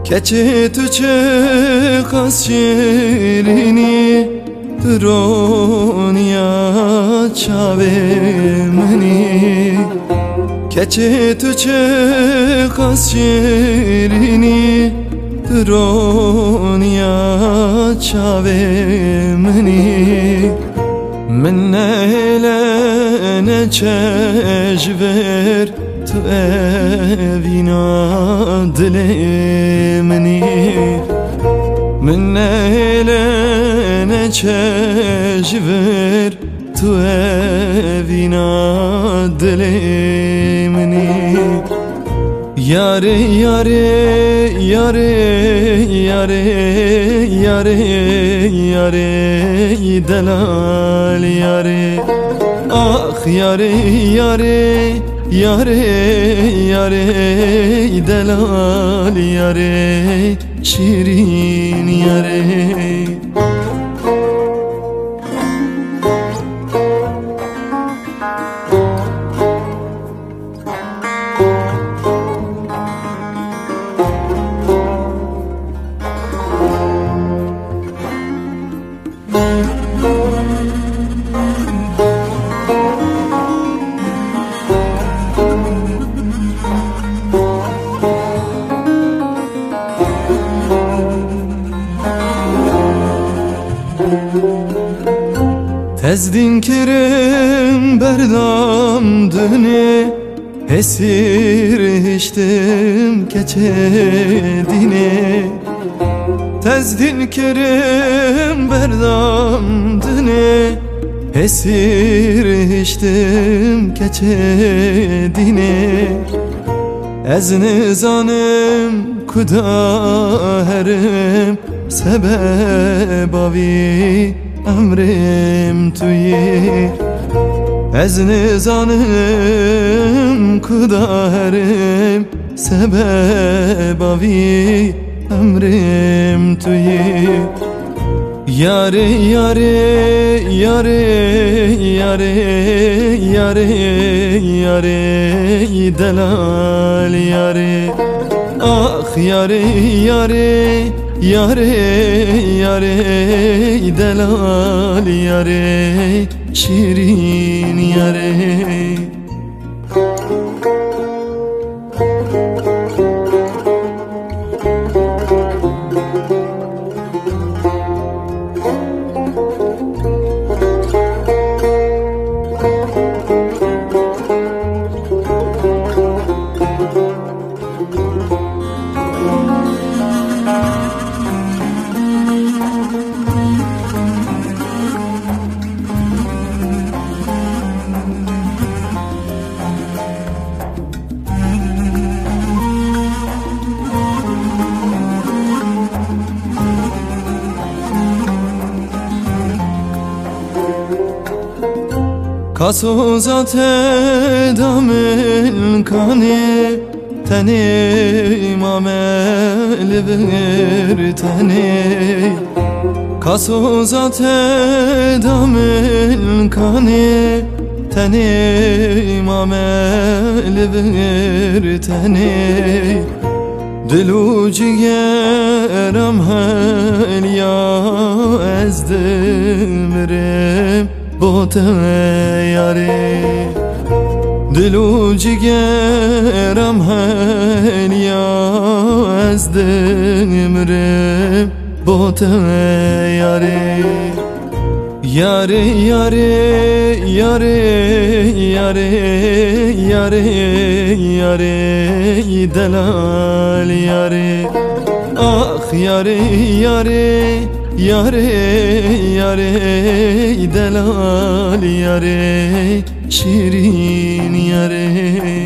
keçi tüçe kas şirini Dronya çave meni keçi tüçe kas şirini Dronya çave meni من ليلة چجور تو اوینا دل منی من ليلة چجور تو اوینا دل منی یاره یاره یاره یاره یاره یاره دلال یاره آخ یاره یاره یاره یاره دلال یاره شیرین یاره Tezdin kirim berdam dini Esir içtim keçedini Tezdin kirim berdam dini Esir içtim keçedini Ez nizanım kuda herim Sebebavi emrim tuyi Ez nizanım kudarim Sebebavi emrim tuyi Yare yare yare yare yare yare delal yare Ah yare yare yare yare delal yare şirin yare Kasuzat edamil kani Teni mamel bir teni Kasuzat edamil kani Teni mamel bir teni Dilu ciğerim hel ya ezdimirim Bote yare Dilu ciğerim hel ya ezdimirim Bote yare Yare yare yare yare yare yare delal yare Ah yare yare yare yare delal yare şirin yare